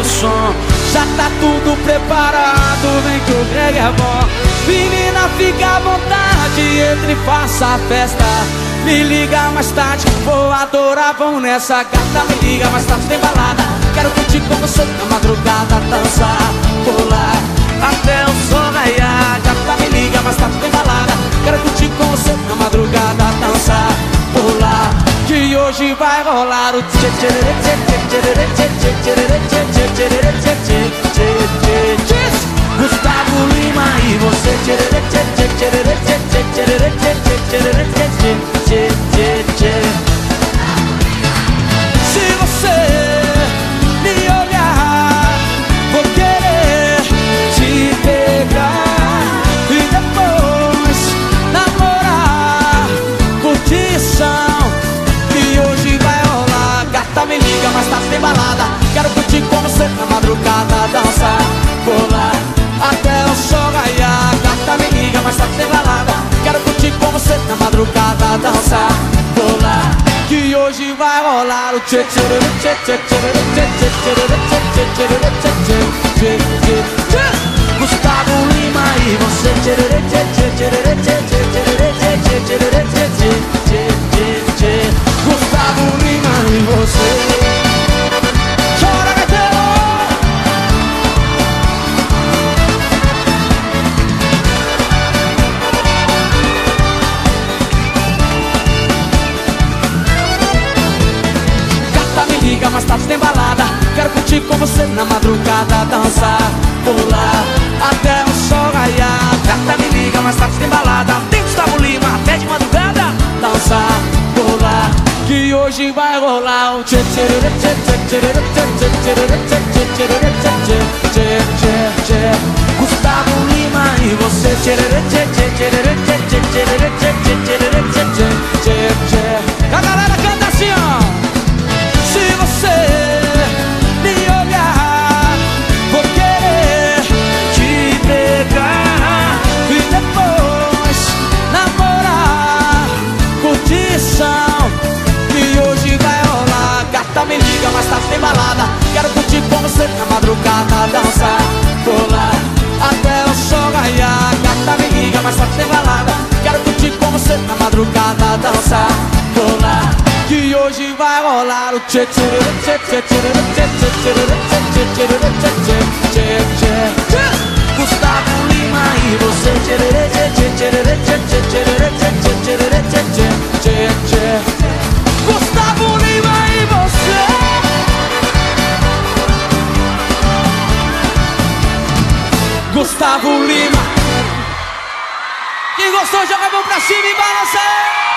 som. Já tá tudo preparado, vem que o reggae é bom. Menina, fica à vontade, entre e faça a festa. Me liga mais tarde, vou adorar, vamos nessa. Gata, me liga mais tarde, tem balada. Quero curtir com você na madrugada, dançar, pular até o sol raiar. Gata, me liga mais tarde, tem balada. Quero curtir com você na madrugada, dançar, pular, que hoje vai rolar o tchê tchê tchê tchê tchê tchê tchê tchê tchê tchê tchê tchê tchê. Gustavo Lima e você tchê tchê tchê tchê tchê tchê tchê tchê tchê tchê tchê. Se você me olhar, vou querer te pegar e depois namorar. Curtição que hoje vai rolar. Gata, me liga, mas tá sem balada. Quero curtir com você na madrugada, dançar, pular até o sol raiar. Gata, me liga, mas tá sem balada. Quero curtir com você na madrugada, dançar, pular, que hoje vai rolar o tchê tchê tchê tchê tchê tchê tchê tchê tchê tchê tchê. Gustavo Lima e você tchê tchê tchê tchê tchê tchê tchê tchê tchê. Gustavo Lima e você. Chora, gaiteiro! Liga, mais tarde tem balada. Quero curtir com você na madrugada, dançar, pular até o sol raiar. Gata, me liga, mais tarde tem balada. Tem Gustavo Lima até de madrugada, dançar, pular, que hoje vai rolar o tchê tchê tchê tchê tchê tchê tchê tchê tchê tchê. Gustavo Lima e você tchê tchê tchê tchê tchê tchê tchê. A galera canta assim, ó. Se você me olhar, vou querer te pegar e depois namorar. Curtição que hoje vai rolar. Gata, me liga, mas tá sem balada. Quero curtir com você na madrugada, dançar, pular até o sol raiar. Gata, me liga, mas tá sem balada. Quero curtir com você na madrugada, dançar, pular, que hoje vai rolar o tchê tchê tchê tchê tchê tchê tchê tchê. Gustavo Lima e você tchê tchê tchê tchê tchê tchê. Gustavo Lima e você. Gustavo Lima. Quem gostou, joga a mão pra cima e balança.